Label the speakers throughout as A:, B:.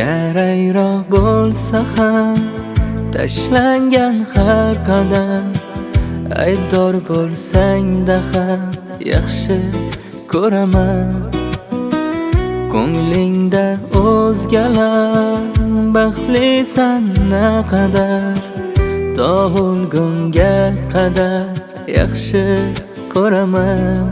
A: Garayroq bo'lsa ham tashlangan har qadam, aybdor bo'lsang-da ham yaxshi ko'raman. Ko'nglingda o'zgalar baxtlisan naqadar, to o'lgunga qadar yaxshi ko'raman.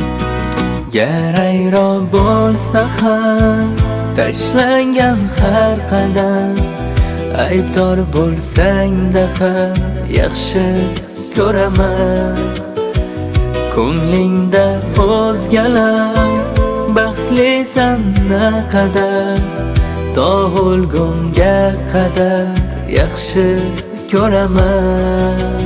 A: Garayroq bo'lsa ham tashlangan har qadam, aybdor bo'lsang-da ham yaxshi ko'raman. Ko'nglingda o'zgalar baxtlisan naqadar, to o'lgunga qadar yaxshi ko'raman.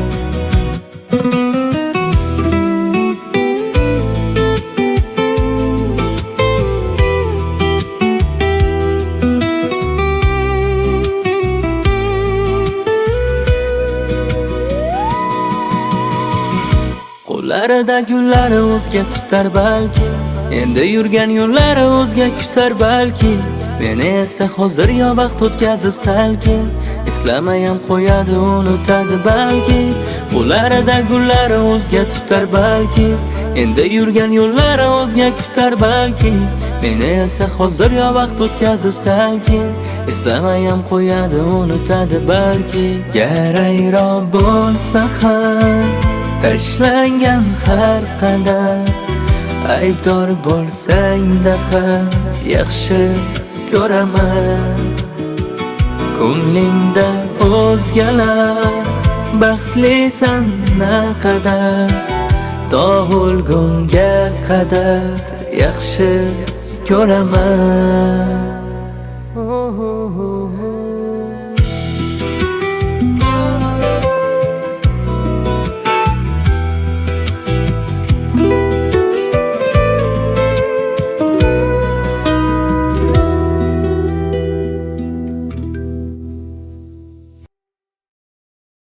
A: Qo'llarida gullari o'zga tutar balki, endi yurgan yo'llari o'zga kutar balki. Meni esa hozir yo vaqt o'tkazib salkin, eslamayam qo'yadi, unutadi balki. Qo'llarida gullari o'zga tutar balki, endi yurgan yo'llari o'zga kutar balki. Meni esa hozir yo vaqt o'tkazib salkin, eslamayam qo'yadi, unutadi balki. Garayroq bo'lsa ham tashlangan har qadam, aybdor bo'lsang-da ham yaxshi ko'raman. Ko'nglingda o'zgalar baxtlisan naqadar, to o'lgunga qadar yaxshi ko'raman.